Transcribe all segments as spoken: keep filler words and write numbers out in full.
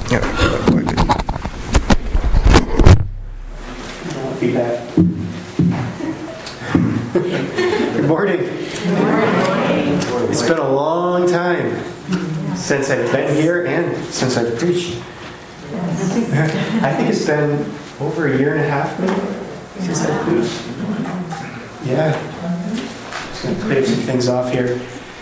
Yeah. Feedback. Good morning. Good morning. It's been a long time since I've been here and since I've preached. I think it's been over a year and a half maybe since I've preached. Yeah. Just going to clear some things off here.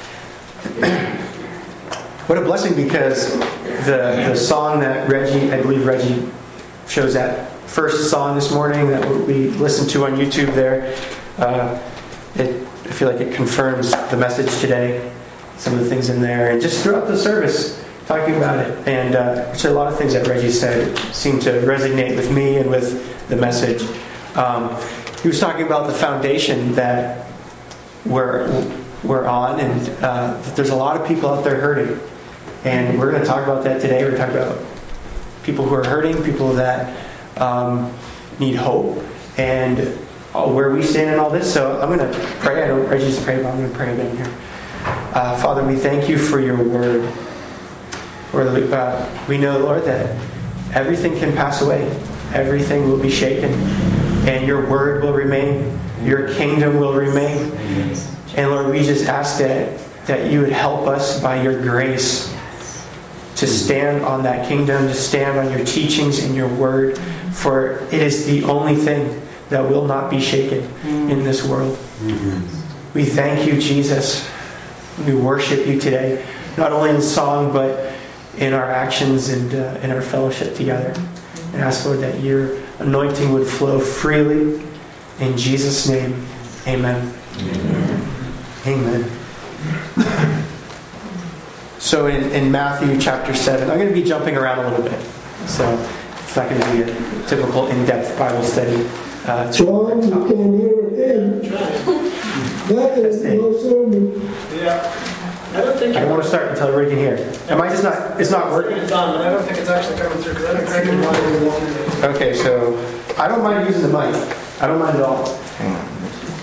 What a blessing, because the the song that Reggie, I believe Reggie chose that first song this morning that we listened to on YouTube there. Uh, it, I feel like it confirms the message today. Some of the things in there, and just throughout the service, talking about it. And uh, actually, a lot of things that Reggie said seem to resonate with me and with the message. Um, he was talking about the foundation that we're we're on, and uh, there's a lot of people out there hurting. And we're going to talk about that today. We're going to talk about people who are hurting, people that um, need hope, and where we stand in all this. So I'm going to pray. I know Reggie's prayed, but I'm going to pray again here. Uh, Father, we thank you for your word. Lord, uh, we know, Lord, that everything can pass away. Everything will be shaken. And your word will remain. Your kingdom will remain. And Lord, we just ask that, that you would help us by your grace to stand on that kingdom, to stand on your teachings and your word, for it is the only thing that will not be shaken in this world. Mm-hmm. We thank you, Jesus. We worship you today, not only in song, but in our actions and uh, in our fellowship together. And ask, Lord, that your anointing would flow freely. In Jesus' name, amen. Amen. Amen. So in, in Matthew chapter seven, I'm going to be jumping around a little bit. So it's not going to be a typical in-depth Bible study. Uh, John, you can't hear it. That is no sermon. Yeah. I don't think I don't want to start until everybody can hear. Am I just not, it's not working? It's on, but I don't think it's actually coming through, because I don't think I can want it. Okay, so I don't mind using the mic. I don't mind at all. Hang on.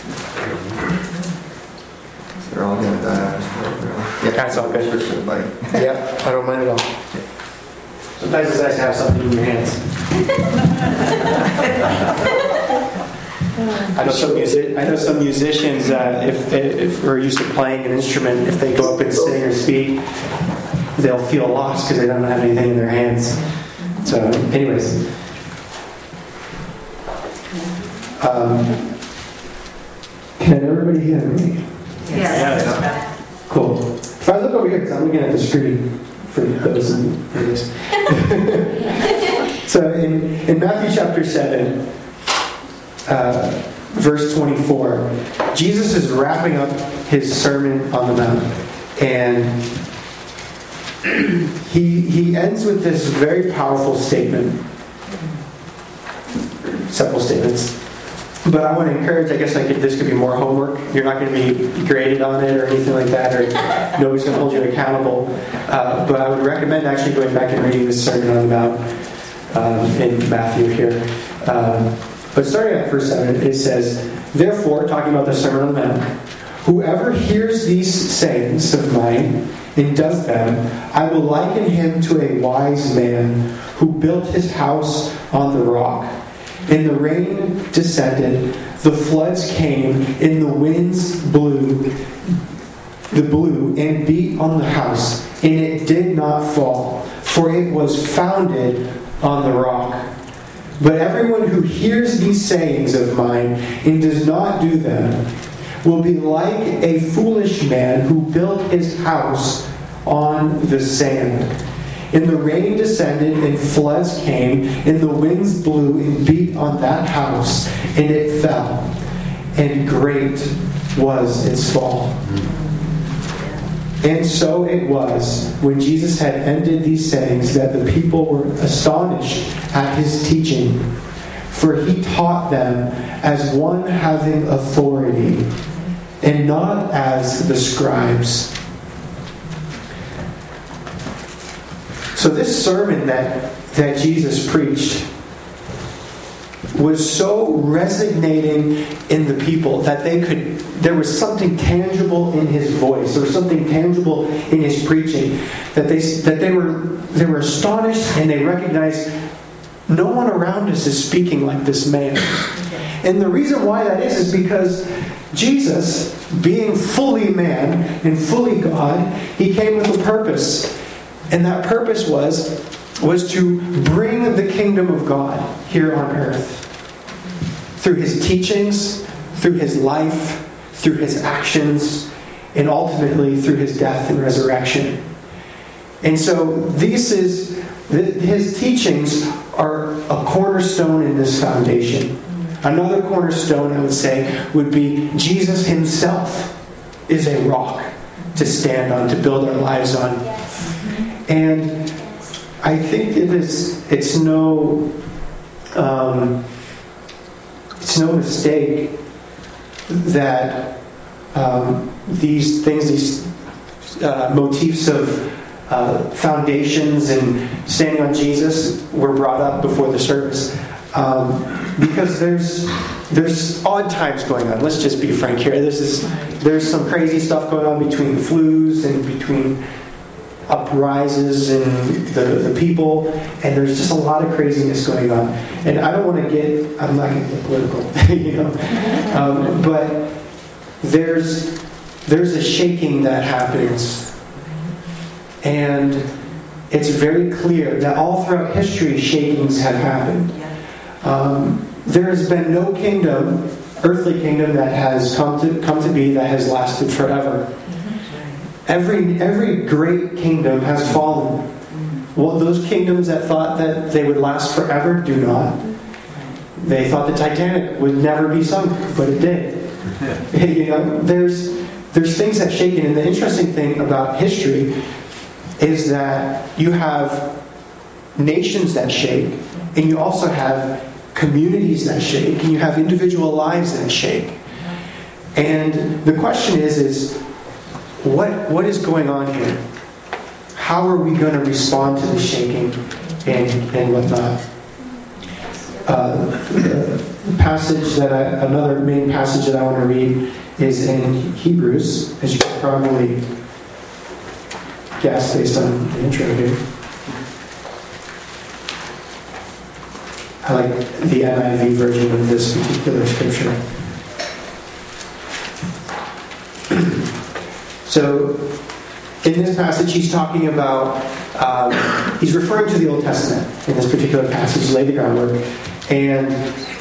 They're all going to die on this program. Yeah, that's all good. Switch to the mic. Yeah, I don't mind at all. Sometimes it's nice to have something in your hands. I know some music. I know some musicians. Uh, if if we're used to playing an instrument, if they go up and sing or speak, they'll feel lost because they don't have anything in their hands. So, anyways, um, can everybody hear me? Yes. Yeah. Cool. If I look over here, because I'm looking at the screen for those and for this. So in, in Matthew chapter seven, uh, verse twenty-four, Jesus is wrapping up his Sermon on the Mount. And he, he ends with this very powerful statement. Several statements. But I want to encourage, I guess I could, this could be more homework. You're not going to be graded on it or anything like that, or nobody's going to hold you accountable. Uh, but I would recommend actually going back and reading this Sermon on the Mount um, in Matthew here. Um, but starting at verse seven, it says, "Therefore," talking about the Sermon on the Mount, "whoever hears these sayings of mine and does them, I will liken him to a wise man who built his house on the rock. And the rain descended, the floods came, and the winds blew, the blew and beat on the house, and it did not fall, for it was founded on the rock. But everyone who hears these sayings of mine and does not do them will be like a foolish man who built his house on the sand. And the rain descended, and floods came, and the winds blew and beat on that house, and it fell. And great was its fall. And so it was, when Jesus had ended these sayings, that the people were astonished at his teaching. For he taught them as one having authority, and not as the scribes." So this sermon that, that Jesus preached was so resonating in the people that they could, there was something tangible in his voice, there was something tangible in his preaching, that they that they were they were astonished, and they recognized no one around us is speaking like this man. And the reason why that is is because Jesus, being fully man and fully God, he came with a purpose. And that purpose was was to bring the kingdom of God here on earth. Through his teachings, through his life, through his actions, and ultimately through his death and resurrection. And so this is, his teachings are a cornerstone in this foundation. Another cornerstone, I would say, would be Jesus himself is a rock to stand on, to build our lives on. And I think it is, it's no um, it's no mistake that um, these things, these uh, motifs of uh, foundations and standing on Jesus were brought up before the service. Um, because there's there's odd times going on. Let's just be frank here. This is there's some crazy stuff going on between flus and between uprises and the, the people, and there's just a lot of craziness going on. And I don't want to get, I'm not going to get political, you know, um, but there's there's a shaking that happens, and it's very clear that all throughout history shakings have happened. Um, there has been no kingdom, earthly kingdom, that has come to come to be that has lasted forever. Every every great kingdom has fallen. Well, those kingdoms that thought that they would last forever do not. They thought the Titanic would never be sunk, but it did. You know, there's there's things that shake, and the interesting thing about history is that you have nations that shake, and you also have communities that shake, and you have individual lives that shake. And the question is, is what what is going on here? How are we going to respond to the shaking and, and whatnot? Uh, the passage that I, another main passage that I want to read is in Hebrews, as you can probably guess based on the intro here. I like the N I V version of this particular scripture. So, in this passage, he's talking about, um, he's referring to the Old Testament in this particular passage, lay the groundwork. And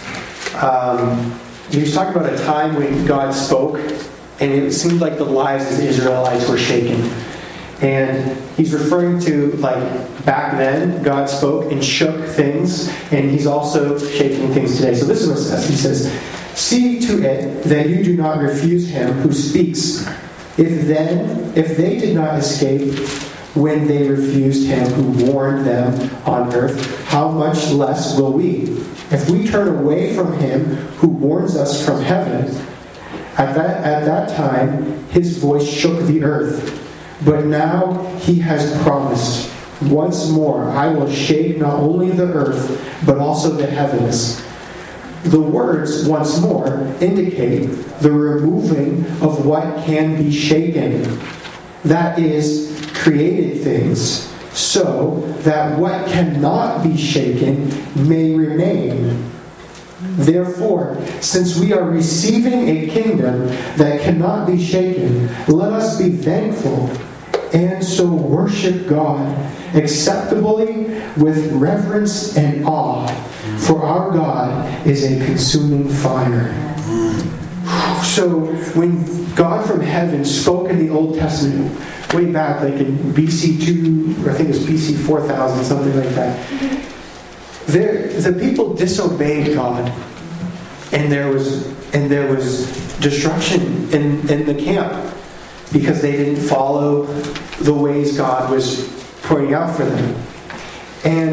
um, he's talking about a time when God spoke, and it seemed like the lives of the Israelites were shaken. And he's referring to, like, back then, God spoke and shook things, and he's also shaking things today. So this is what it says. He says, "See to it that you do not refuse him who speaks. If then, if they did not escape when they refused him who warned them on earth, how much less will we? If we turn away from him who warns us from heaven, at that at that time his voice shook the earth. But now he has promised, once more I will shake not only the earth, but also the heavens." The words, once more, indicate the removing of what can be shaken. That is, created things, so that what cannot be shaken may remain. Therefore, since we are receiving a kingdom that cannot be shaken, let us be thankful and so worship God acceptably with reverence and awe. For our God is a consuming fire. So when God from heaven spoke in the Old Testament, way back like in B C two, or I think it was B C four thousand, something like that, there, the people disobeyed God, and there was and there was destruction in, in the camp because they didn't follow the ways God was pointing out for them. And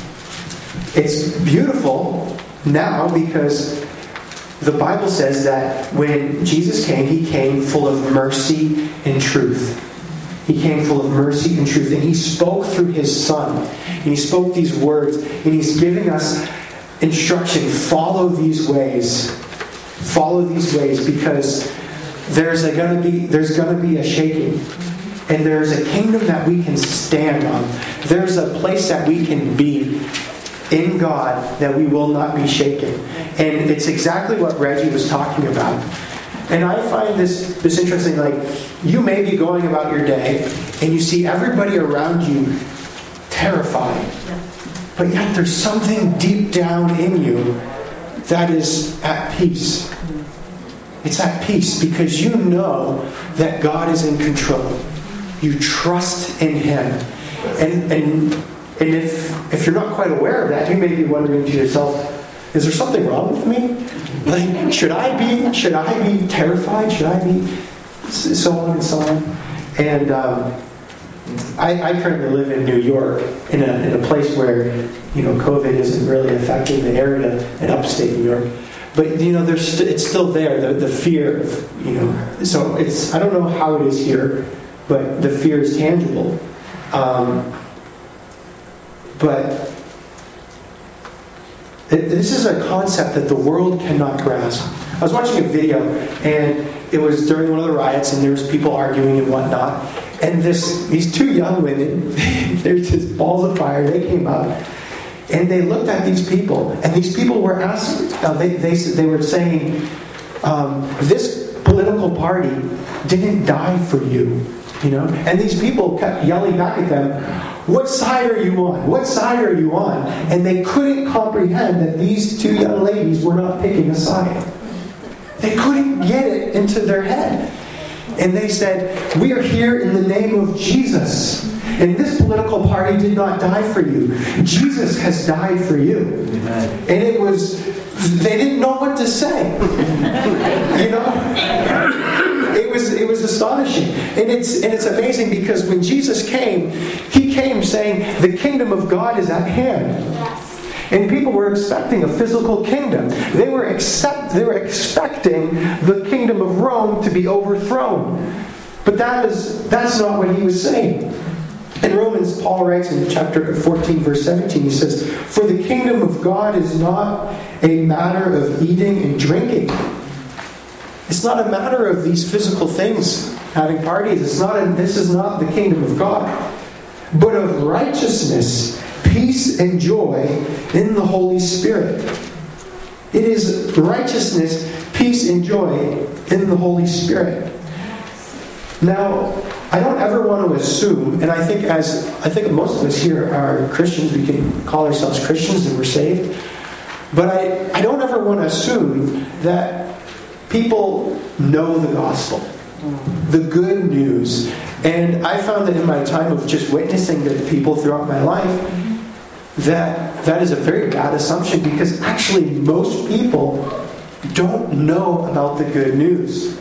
it's beautiful now because the Bible says that when Jesus came, he came full of mercy and truth. He came full of mercy and truth. And he spoke through his Son. And he spoke these words. And he's giving us instruction, follow these ways. Follow these ways, because there's a gonna be there's gonna be a shaking. And there's a kingdom that we can stand on. There's a place that we can be in God that we will not be shaken. And it's exactly what Reggie was talking about. And I find this, this interesting. Like, you may be going about your day and you see everybody around you terrified. But yet there's something deep down in you that is at peace. It's at peace because you know that God is in control. You trust in Him. And and and if if you're not quite aware of that, you may be wondering to yourself, is there something wrong with me? Like, should I be should I be terrified? Should I be so on and so on? And um, I, I currently live in New York, in a in a place where, you know, COVID isn't really affecting the area in upstate New York. But, you know, there's st- it's still there, the, the fear, of, you know. So it's I don't know how it is here, but the fear is tangible. Um, but it, this is a concept that the world cannot grasp. I was watching a video, and it was during one of the riots, and there was people arguing and whatnot. And this these two young women, they're just balls of fire. They came up, and they looked at these people, and these people were asking. Uh, they they they were saying, um, "This political party didn't die for you." You know, and these people kept yelling back at them, "What side are you on? What side are you on?" And they couldn't comprehend that these two young ladies were not picking a side. They couldn't get it into their head. And they said, "We are here in the name of Jesus. And this political party did not die for you. Jesus has died for you." Amen. And it was, they didn't know what to say. You know? It was it was astonishing. And it's and it's amazing because when Jesus came, He came saying, the kingdom of God is at hand. Yes. And people were expecting a physical kingdom. They were accept they were expecting the kingdom of Rome to be overthrown. But that is that's not what He was saying. In Romans, Paul writes in chapter fourteen, verse seventeen, he says, "For the kingdom of God is not a matter of eating and drinking." It's not a matter of these physical things, having parties. It's not. A, this is not the kingdom of God, but of righteousness, peace, and joy in the Holy Spirit. It is righteousness, peace, and joy in the Holy Spirit. Now, I don't ever want to assume, and I think as I think most of us here are Christians, we can call ourselves Christians and we're saved. But I, I don't ever want to assume that people know the gospel, the good news. And I found that in my time of just witnessing to people throughout my life, that that is a very bad assumption, because actually most people don't know about the good news.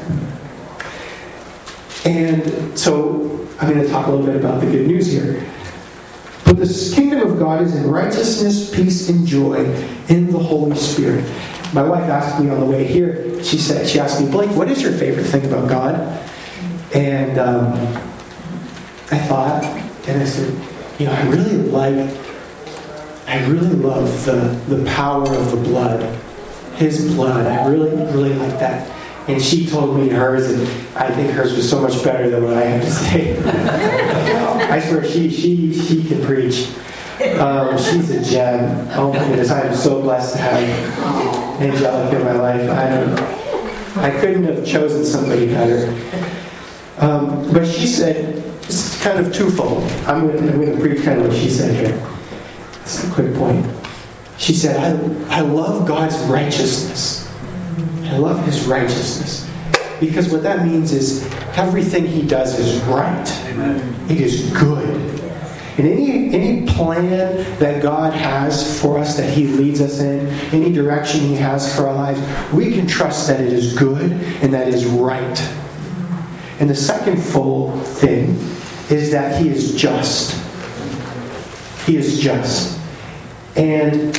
And so I'm going to talk a little bit about the good news here. But the kingdom of God is in righteousness, peace, and joy in the Holy Spirit. My wife asked me on the way here, she said, she asked me, "Blake, what is your favorite thing about God?" And um, I thought, and I said, you know, I really like, I really love the, the power of the blood. His blood. I really, really like that. And she told me hers, and I think hers was so much better than what I have to say. I swear, she she she can preach. Um, she's a gem. Oh my goodness, I am so blessed to have Angelica in my life. I don't, I couldn't have chosen somebody better. Um, but she said, it's kind of twofold. I'm going to I'm going to preach kind of what she said here. It's a quick point. She said, I I love God's righteousness. I love His righteousness. Because what that means is everything He does is right. Amen. It is good. And any any plan that God has for us, that He leads us in, any direction He has for our lives, we can trust that it is good and that it is right. And the second full thing is that He is just. He is just. And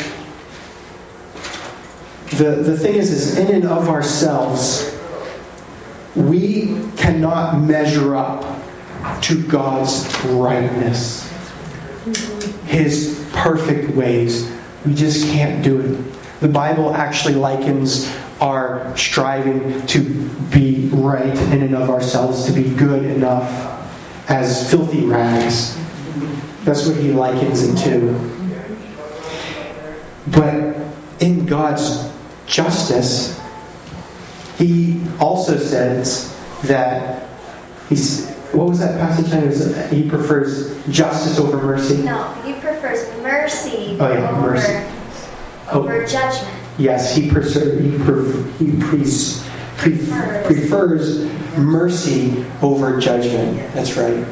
The, the thing is, is in and of ourselves, we cannot measure up to God's rightness, His perfect ways, We just can't do it. The Bible actually likens our striving to be right in and of ourselves, to be good enough, as filthy rags. That's what he likens it to. But in God's justice, he also says that he's, what was that passage? It was, he prefers justice over mercy. No, he prefers mercy Oh, yeah, over, mercy. over judgment. Yes, he, preser- he, pre- he pre- pre- prefers mercy over judgment. That's right.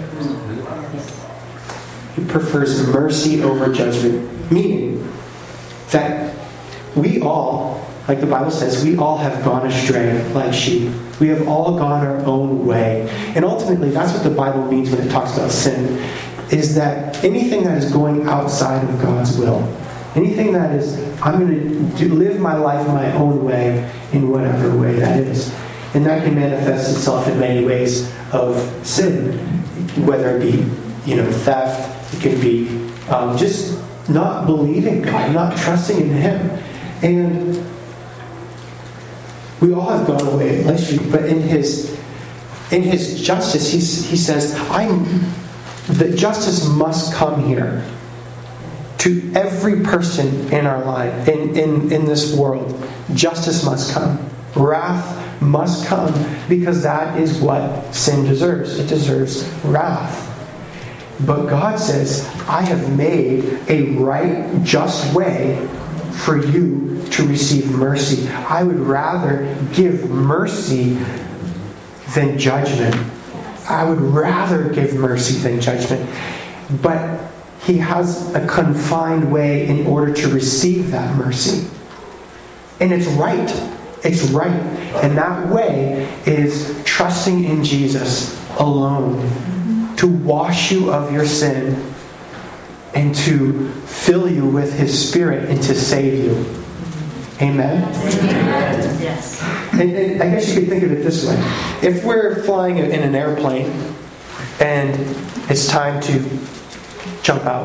He prefers mercy over judgment. Meaning that we all, like the Bible says, we all have gone astray like sheep. We have all gone our own way. And ultimately, that's what the Bible means when it talks about sin, is that anything that is going outside of God's will, anything that is, I'm going to do, live my life my own way in whatever way that is. And that can manifest itself in many ways of sin, whether it be, you know, theft, it can be um, just not believing God, not trusting in Him. And we all have gone away, but in His in His justice, he's, He says, "I'm that justice must come here to every person in our life, in, in, in this world. Justice must come. Wrath must come, because that is what sin deserves. It deserves wrath. But God says, I have made a right, just way for you to receive mercy. I would rather give mercy than judgment. I would rather give mercy than judgment." But He has a confined way in order to receive that mercy. And it's right. It's right. And that way is trusting in Jesus alone to wash you of your sin and to fill you with His Spirit and to save you. Amen? Amen. Yes. And, and I guess you could think of it this way. If we're flying in an airplane and it's time to jump out,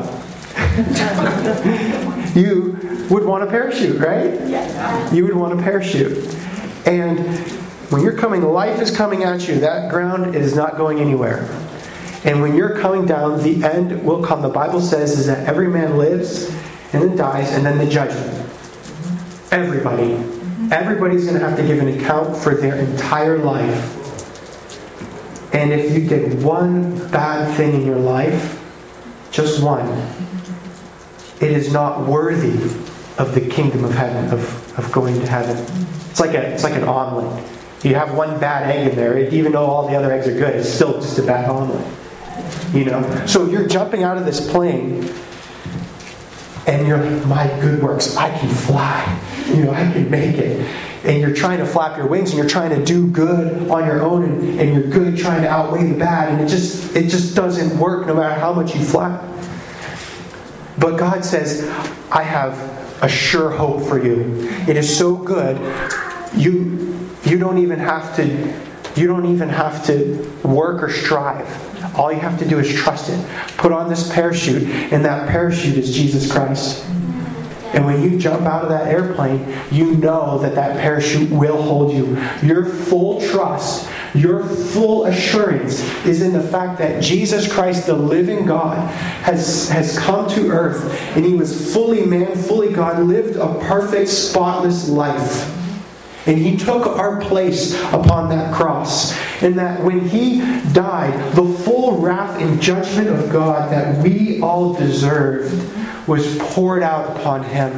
you would want a parachute, right? Yes. You would want a parachute. And when you're coming, life is coming at you. That ground is not going anywhere. And when you're coming down, the end will come. The Bible says is that every man lives and then dies, and then the judgment. Everybody. Everybody's going to have to give an account for their entire life. And if you did one bad thing in your life, just one, it is not worthy of the kingdom of heaven, of, of going to heaven. It's like a it's like an omelet. You have one bad egg in there, even though all the other eggs are good, it's still just a bad omelet. You know? So you're jumping out of this plane and you're like, my good works, I can fly. You know, I can make it. And you're trying to flap your wings and you're trying to do good on your own, and, and you're good trying to outweigh the bad, and it just it just doesn't work no matter how much you flap. But God says, I have a sure hope for you. It is so good, you you don't even have to you don't even have to work or strive. All you have to do is trust it. Put on this parachute, and that parachute is Jesus Christ. And when you jump out of that airplane, you know that that parachute will hold you. Your full trust, your full assurance is in the fact that Jesus Christ, the living God, has, has come to earth, and He was fully man, fully God, lived a perfect, spotless life. And He took our place upon that cross. And that when He died, the full wrath and judgment of God that we all deserved was poured out upon Him.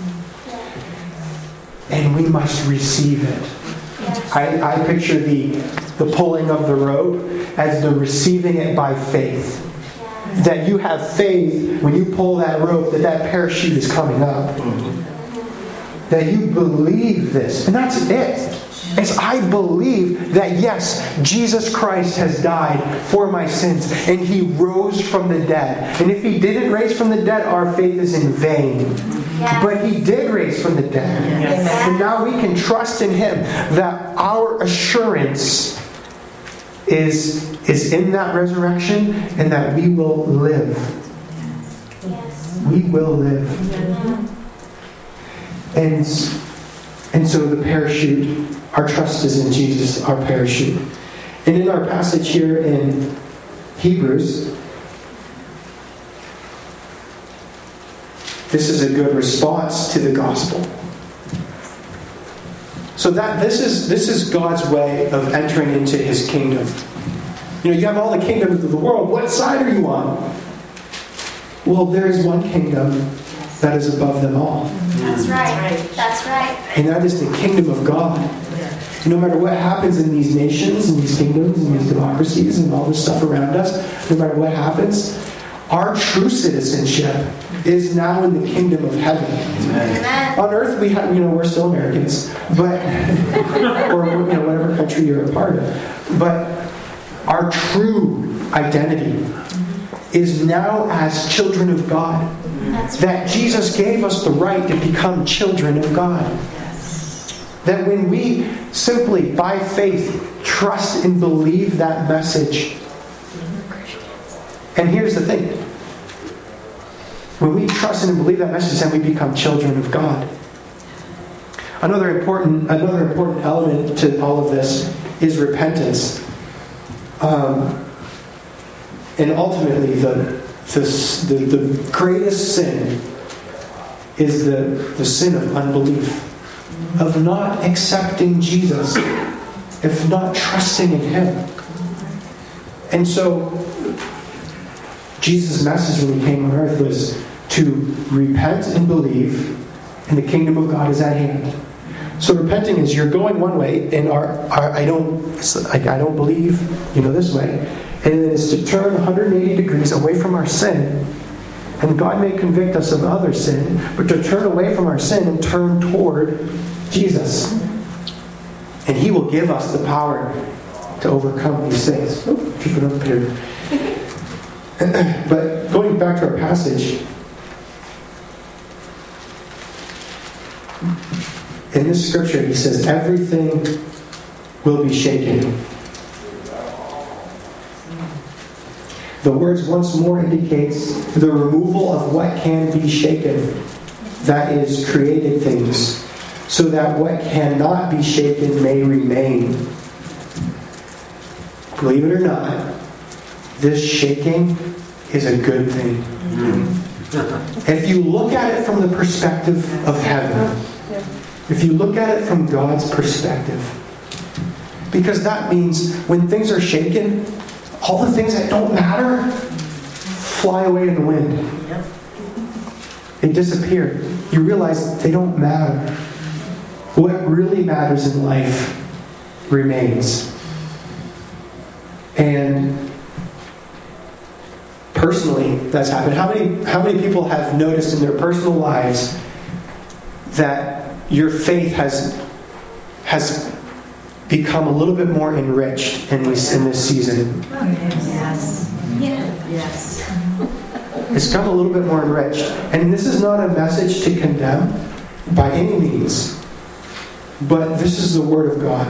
And we must receive it. I, I picture the, the pulling of the rope as the receiving it by faith. That you have faith when you pull that rope that that parachute is coming up. That you believe this. And that's it. It's I believe that yes, Jesus Christ has died for my sins and He rose from the dead. And if He didn't raise from the dead, our faith is in vain. Yes. But He did raise from the dead. Yes. And now we can trust in Him that our assurance is, is in that resurrection and that we will live. Yes. we will live. And, and so the parachute, our trust is in Jesus, our parachute. And in our passage here in Hebrews, this is a good response to the gospel. So that this is this is God's way of entering into His kingdom. You know, you have all the kingdoms of the world. What side are you on? Well, there is one kingdom that is above them all. That's right. That's right. And that is the kingdom of God. No matter what happens in these nations, and these kingdoms, and these democracies, and all this stuff around us, no matter what happens, our true citizenship is now in the kingdom of heaven. Amen. On earth, we have, you know, we're still Americans, but or you know, whatever country you're a part of. But our true identity is now as children of God. That's right. That Jesus gave us the right to become children of God. That when we simply, by faith, trust and believe that message. And here's the thing. When we trust and believe that message, then we become children of God. Another important, another important element to all of this is repentance. Um, and ultimately, the, the, the, the greatest sin is the, the sin of unbelief. Of not accepting Jesus, if not trusting in Him. And so, Jesus' message when He came on earth was to repent and believe, and the kingdom of God is at hand. So repenting is you're going one way, and our, our I don't like I don't believe, you know, this way, and then it's to turn one hundred eighty degrees away from our sin. And God may convict us of other sin, but to turn away from our sin and turn toward Jesus. And He will give us the power to overcome these things. Oh, keep it up here. But going back to our passage, in this scripture He says, everything will be shaken. The words once more indicates the removal of what can be shaken, that is, created things, so that what cannot be shaken may remain. Believe it or not, this shaking is a good thing. If you look at it from the perspective of heaven, if you look at it from God's perspective, because that means when things are shaken, all the things that don't matter fly away in the wind. They disappear. You realize they don't matter. What really matters in life remains. And personally, that's happened. How many, how many people have noticed in their personal lives that your faith has, has become a little bit more enriched in this, in this season? Yes. Yeah. Yes. It's become a little bit more enriched. And this is not a message to condemn by any means. But this is the Word of God.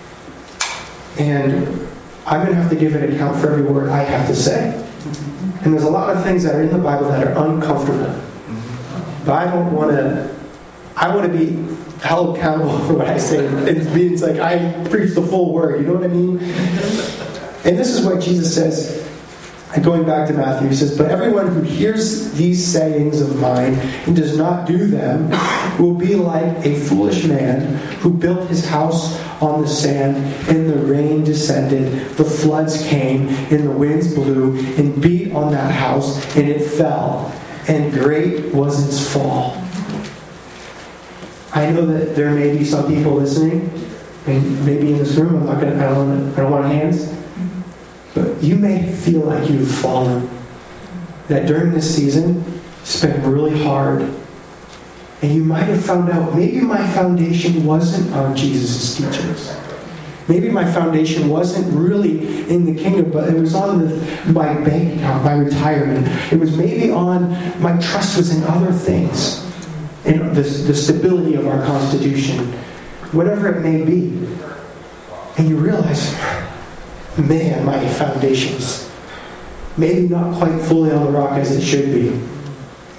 And I'm going to have to give an account for every word I have to say. And there's a lot of things that are in the Bible that are uncomfortable. But I don't want to... I want to be held accountable for what I say. It means like I preach the full Word. You know what I mean? And this is what Jesus says. And going back to Matthew, He says, "But everyone who hears these sayings of mine and does not do them will be like a foolish man who built his house on the sand, and the rain descended, the floods came, and the winds blew and beat on that house, and it fell, and great was its fall." I know that there may be some people listening, and maybe in this room, I'm not going to, I don't want, I don't want hands. But you may feel like you've fallen. That during this season, it's been really hard. And you might have found out, maybe my foundation wasn't on Jesus' teachings. Maybe my foundation wasn't really in the kingdom, but it was on the, my bank account, my retirement. It was maybe on, my trust was in other things. In the, the stability of our Constitution. Whatever it may be. And you realize... man, my foundation's maybe not quite fully on the rock as it should be.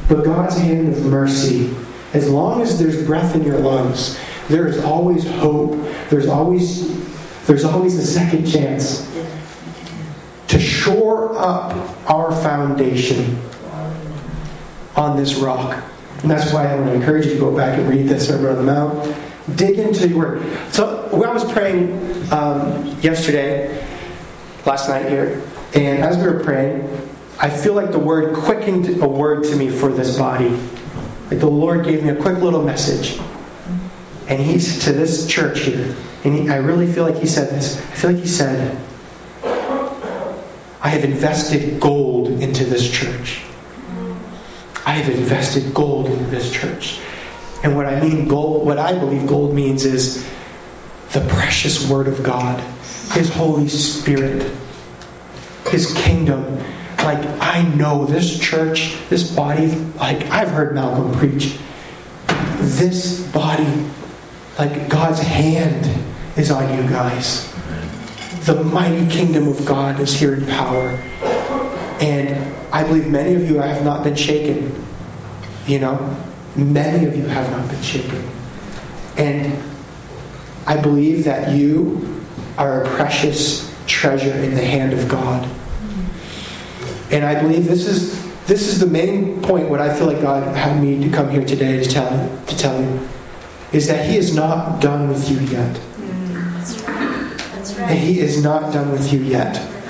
But God's hand of mercy, as long as there's breath in your lungs, there is always hope. There's always, there's always a second chance to shore up our foundation on this rock. And that's why I want to encourage you to go back and read this Sermon on the Mount. Dig into your word. So I was praying um, yesterday, last night here, and as we were praying, I feel like the word quickened a word to me for this body. Like the Lord gave me a quick little message. And He's to this church here. And he, I really feel like He said this. I feel like He said, I have invested gold into this church. I have invested gold into this church. And what I mean gold, what I believe gold means is the precious Word of God, His Holy Spirit, His kingdom. Like, I know this church, this body, like I've heard Malcolm preach. This body, like God's hand is on you guys. The mighty kingdom of God is here in power. And I believe many of you have not been shaken. You know, many of you have not been shaken. And I believe that you are a precious treasure in the hand of God. And I believe this is this is the main point. What I feel like God had me to come here today to tell you, to tell you, is that He is not done with you yet. That's right. That's right. And He is not done with you yet.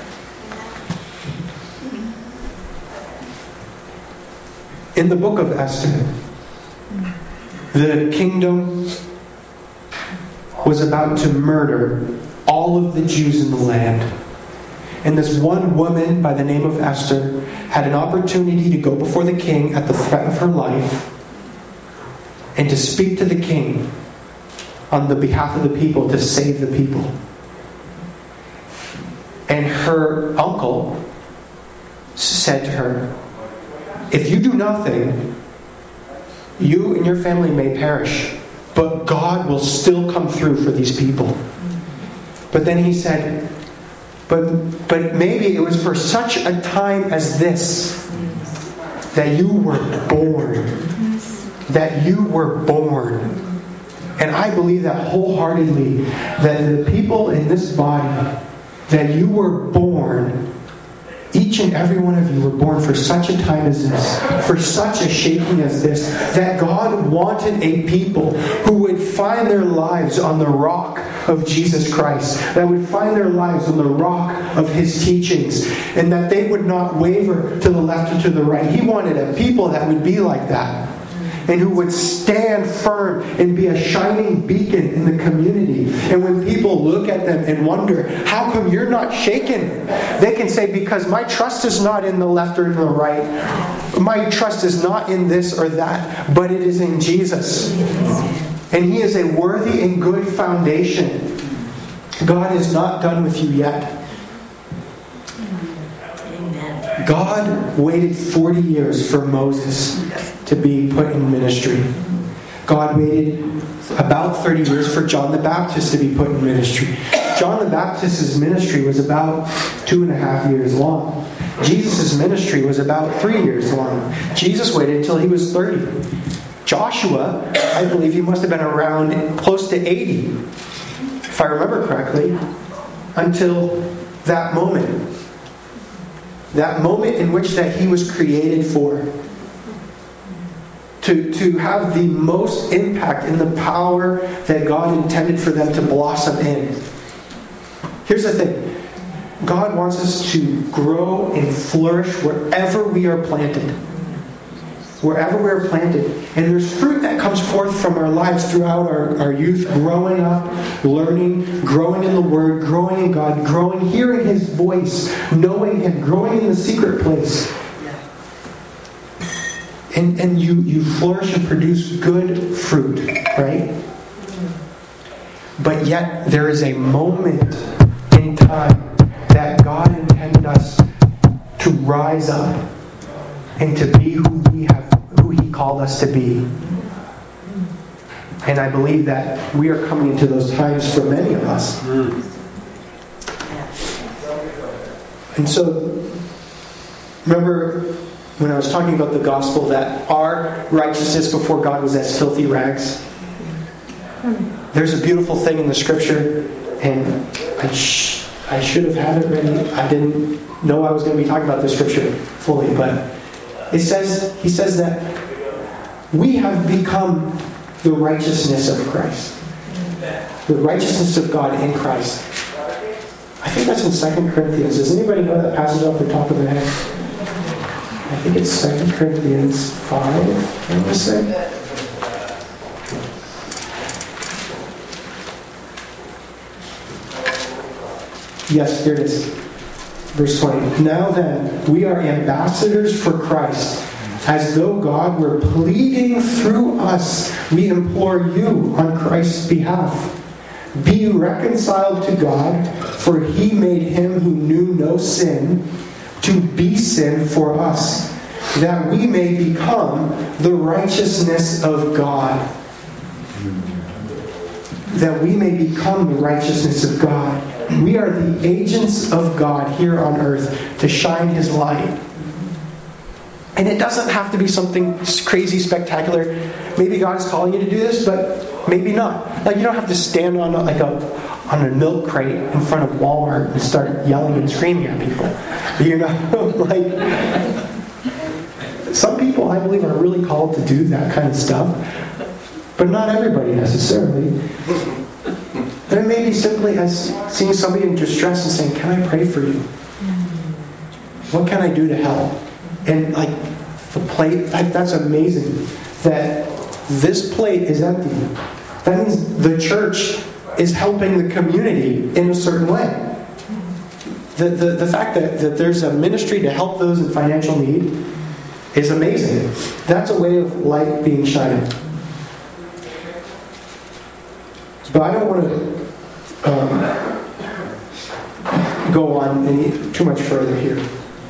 In the book of Esther, the kingdom was about to murder all of the Jews in the land. And this one woman by the name of Esther had an opportunity to go before the king at the threat of her life and to speak to the king on the behalf of the people, to save the people. And her uncle said to her, if you do nothing, you and your family may perish, but God will still come through for these people. But then he said, But but maybe it was for such a time as this that you were born. That you were born. And I believe that wholeheartedly, that the people in this body, that you were born, each and every one of you were born for such a time as this, for such a shaking as this, that God wanted a people who would find their lives on the rock of Jesus Christ, that would find their lives on the rock of His teachings, and that they would not waver to the left or to the right. He wanted a people that would be like that, and who would stand firm and be a shining beacon in the community. And when people look at them and wonder, how come you're not shaken? They can say, because my trust is not in the left or in the right. My trust is not in this or that, but it is in Jesus. And He is a worthy and good foundation. God is not done with you yet. God waited forty years for Moses to be put in ministry. God waited about thirty years for John the Baptist to be put in ministry. John the Baptist's ministry was about two and a half years long. Jesus' ministry was about three years long. Jesus waited until He was thirty. Joshua, I believe he must have been around close to eighty, if I remember correctly, until that moment. That moment in which that he was created for. To, to have the most impact in the power that God intended for them to blossom in. Here's the thing. God wants us to grow and flourish wherever we are planted. Wherever we are planted. And there's fruit that comes forth from our lives throughout our, our youth, growing up, learning, growing in the Word, growing in God, growing, hearing His voice, knowing Him, growing in the secret place. And, and you, you flourish and produce good fruit, right? But yet there is a moment in time that God intended us to rise up and to be who we have, who He called us to be. And I believe that we are coming into those times for many of us. And so, remember when I was talking about the gospel, that our righteousness before God was as filthy rags. There's a beautiful thing in the scripture, and I, sh- I should have had it ready. I didn't know I was going to be talking about this scripture fully, but it says, he says that we have become the righteousness of Christ. The righteousness of God in Christ. I think that's in Second Corinthians. Does anybody know that passage off the top of their head? I think it's Second Corinthians five, I want to say. Yes, here it is. Verse twenty. Now then, we are ambassadors for Christ. As though God were pleading through us, we implore you on Christ's behalf. Be reconciled to God, for He made Him who knew no sin to be sin for us, that we may become the righteousness of God. That we may become the righteousness of God. We are the agents of God here on earth to shine His light. And it doesn't have to be something crazy spectacular. Maybe God is calling you to do this, but maybe not. Like, you don't have to stand on a, like a on a milk crate in front of Walmart and start yelling and screaming at people. You know, like some people I believe are really called to do that kind of stuff, but not everybody necessarily. But it may be simply as seeing somebody in distress and saying, "Can I pray for you? What can I do to help?" And like the plate, like, that's amazing that this plate is empty. That means the church is helping the community in a certain way. The, the, the fact that, that there's a ministry to help those in financial need is amazing. That's a way of light being shined. But I don't want to um, go on any too much further here.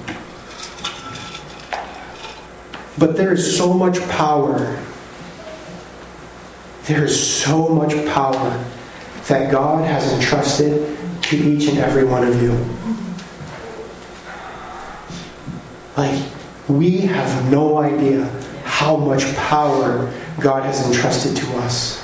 But there is so much power. There is so much power that God has entrusted to each and every one of you. Like, we have no idea how much power God has entrusted to us.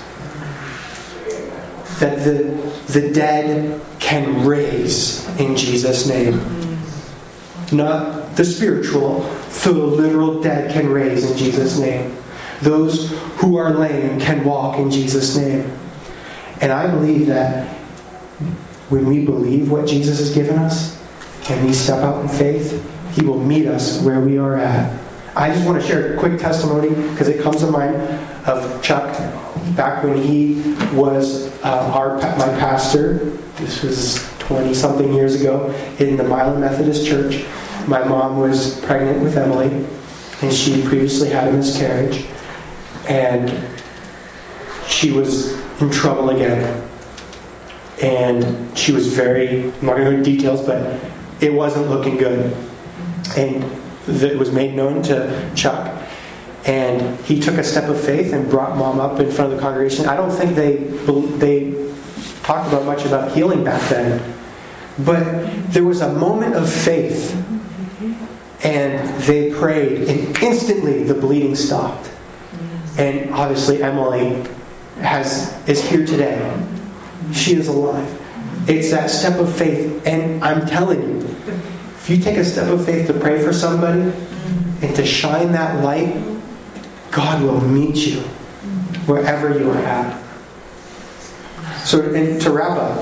That the, the dead can raise in Jesus' name. Not the spiritual, the literal dead can raise in Jesus' name. Those who are lame can walk in Jesus' name. And I believe that when we believe what Jesus has given us and we step out in faith, He will meet us where we are at. I just want to share a quick testimony because it comes to mind of Chuck back when he was uh, our my pastor. This was twenty something years ago in the Milan Methodist Church. My mom was pregnant with Emily, and she previously had a miscarriage, and she was in trouble again. And she was very, I'm not going to go into details, but it wasn't looking good. And it was made known to Chuck, and he took a step of faith and brought Mom up in front of the congregation. I don't think they they talked about much about healing back then, but there was a moment of faith. And they prayed, and instantly the bleeding stopped. And obviously Emily has is here today. She is alive. It's that step of faith. And I'm telling you, if you take a step of faith to pray for somebody and to shine that light, God will meet you wherever you are at. So, and to wrap up,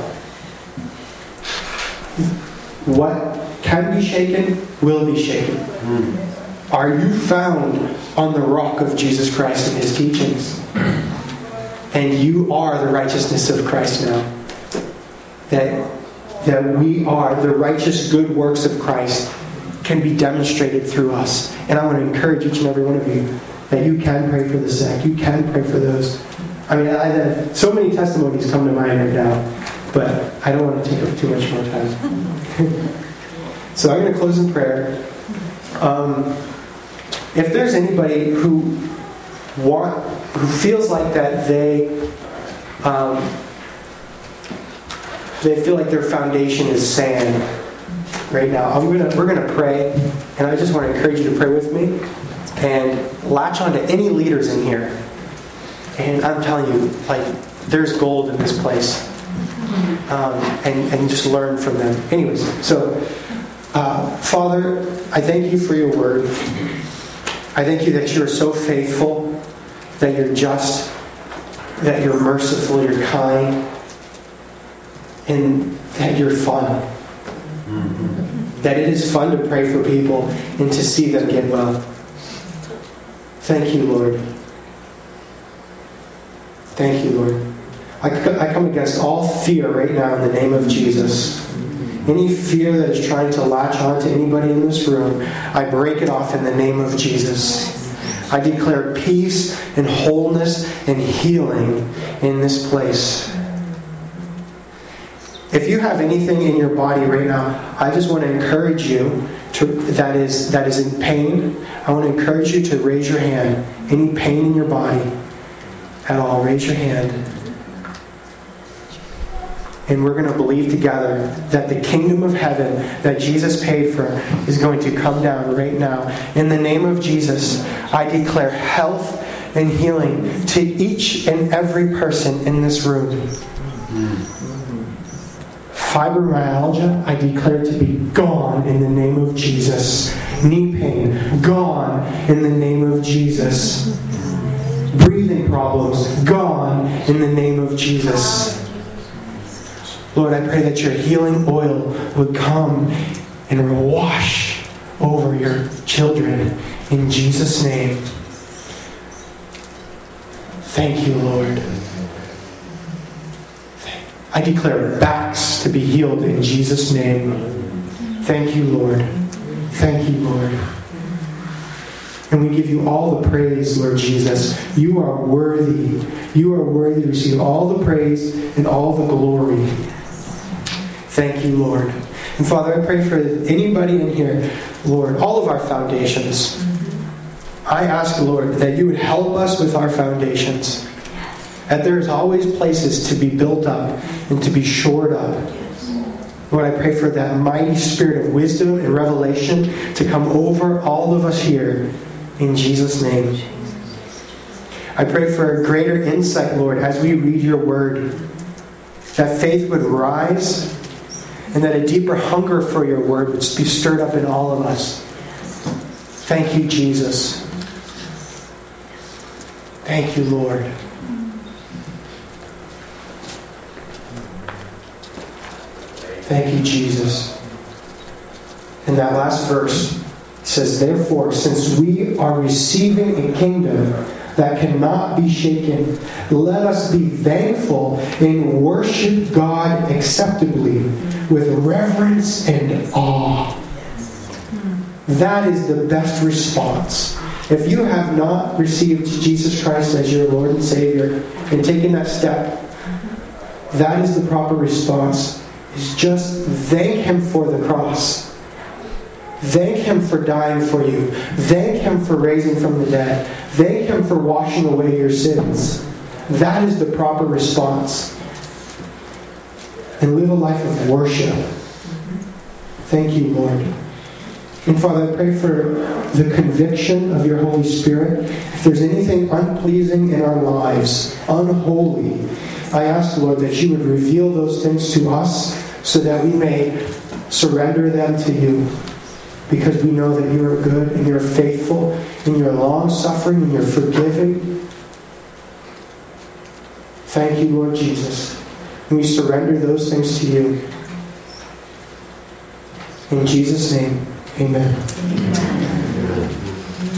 what can be shaken will be shaken. Mm. Are you found on the rock of Jesus Christ and His teachings? And you are the righteousness of Christ now. That, that we are the righteous good works of Christ can be demonstrated through us. And I want to encourage each and every one of you that you can pray for the sick. You can pray for those. I mean, I have so many testimonies come to mind right now, but I don't want to take up too much more time. So I'm going to close in prayer. Um, if there's anybody who want, who feels like that they um, they feel like their foundation is sand, right now. I'm gonna we're gonna pray, and I just want to encourage you to pray with me and latch on to any leaders in here. And I'm telling you, like, there's gold in this place, um, and and just learn from them. Anyways, so uh, Father, I thank you for your word. I thank you that you are so faithful, that you're just, that you're merciful, you're kind, and that you're fun. Mm-hmm. That it is fun to pray for people and to see them get well. Thank you, Lord. Thank you, Lord. I, I come against all fear right now in the name of Jesus. Any fear that is trying to latch on to anybody in this room, I break it off in the name of Jesus. I declare peace and wholeness and healing in this place. If you have anything in your body right now, I just want to encourage you to, that is that is in pain. I want to encourage you to raise your hand. Any pain in your body at all, raise your hand. And we're going to believe together that the kingdom of heaven that Jesus paid for is going to come down right now. In the name of Jesus, I declare health and healing to each and every person in this room. Fibromyalgia, I declare to be gone in the name of Jesus. Knee pain, gone in the name of Jesus. Breathing problems, gone in the name of Jesus. Lord, I pray that your healing oil would come and wash over your children in Jesus' name. Thank you, Lord. I declare backs to be healed in Jesus' name. Thank you, Lord. Thank you, Lord. And we give you all the praise, Lord Jesus. You are worthy. You are worthy to receive all the praise and all the glory. Thank you, Lord. And Father, I pray for anybody in here, Lord, all of our foundations. I ask, Lord, that you would help us with our foundations. That there's always places to be built up and to be shored up. Lord, I pray for that mighty spirit of wisdom and revelation to come over all of us here in Jesus' name. I pray for a greater insight, Lord, as we read your word. That faith would rise and that a deeper hunger for your word would be stirred up in all of us. Thank you, Jesus. Thank you, Lord. Thank you, Jesus. And that last verse says, therefore, since we are receiving a kingdom that cannot be shaken, let us be thankful and worship God acceptably with reverence and awe. That is the best response. If you have not received Jesus Christ as your Lord and Savior and taken that step, that is the proper response. Is just thank Him for the cross. Thank Him for dying for you. Thank Him for raising from the dead. Thank Him for washing away your sins. That is the proper response. And live a life of worship. Thank you, Lord. And Father, I pray for the conviction of your Holy Spirit. If there's anything unpleasing in our lives, unholy, I ask, Lord, that you would reveal those things to us so that we may surrender them to you. Because we know that you are good and you're faithful and you're long-suffering and you're forgiving. Thank you, Lord Jesus. And we surrender those things to you. In Jesus' name, amen. Amen.